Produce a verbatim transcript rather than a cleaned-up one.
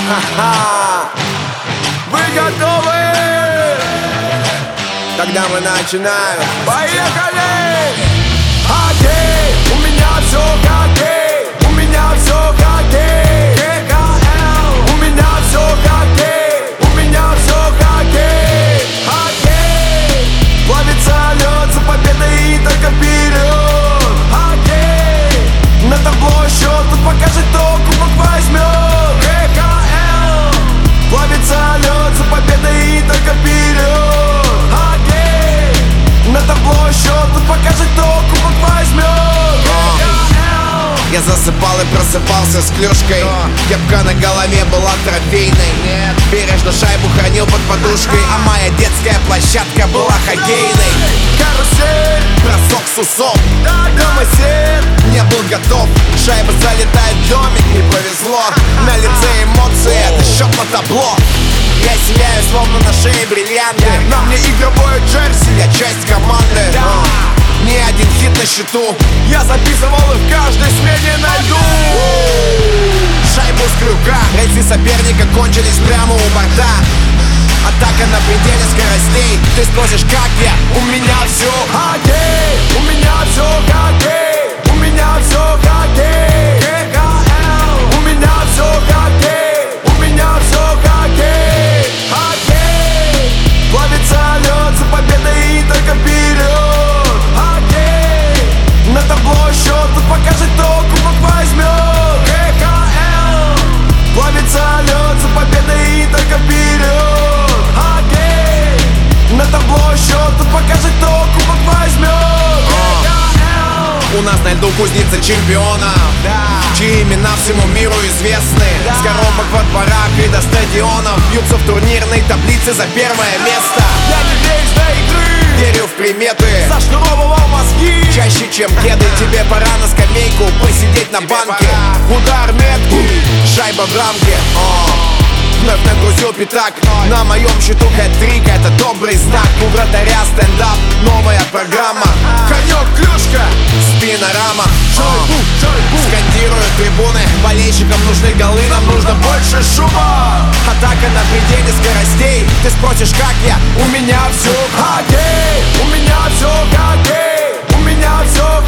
Вы готовы? Тогда мы начинаем. Поехали! Хоккей, у меня все хоккей, у меня все хоккей. КХЛ, у меня все хоккей, у меня все хоккей. Хоккей, плавится лед за победой и только вперед. Хоккей, на табло счет, тут покажет, кто кубок возьмет. КХЛ, плавится лед за победой и только вперед. Хоккей, на табло счет, тут покажет, кто кубок возьмет. Я засыпал и просыпался с клюшкой. Кепка на голове была трофейной. Бережно шайбу хранил под подушкой, а моя детская площадка была хоккейной. Карусель, Бросок с усом, домосед, не был готов. Шайба залетает в домик, не повезло. На лице эмоции, это счет на табло. Я сияю, словно на шее бриллианты. на мне игровое джерси. Я часть команды, ни один хит на счету. Я записывал их в каждой смене на льду. Шайбу с крюка, рельсы соперника кончились прямо у борта. Атака на пределе скоростей. Ты спросишь, как я? У меня все Хоккей, у меня все хоккей, у меня все хоккей. КХЛ, у меня все хоккей, у меня все хоккей. Хоккей, плавится лед за победой и только вперед. Хоккей, на табло счет, тут покажет, кто кубок возьмет. КХЛ, плавится лед за победой и только вперед. Хоккей, на табло счет, тут покажет, кто кубок возьмет. У нас на льду кузница чемпиона, чьи имена всему миру известны. С коробок во дворах и до стадионов бьются в турнирной таблице за первое место. Я не весь до игры, Верю в приметы, зашнуровывал мозги. чаще, чем кеды. Тебе пора на скамейку посидеть на банке. Удар меткий, шайба в рамке. О, вновь нагрузил пятак. На моем счету хэт-трик, это добрый знак. У вратаря стендап, новая программа. Конек, клюшка, Спинорама. шайбу, шайбу. Скандируют трибуны, болельщикам нужны голы, нам нужно больше. Больше шума, Атака на пределе скоростей. Ты спросишь, как я? у меня все хоккей, у меня все хоккей, у меня все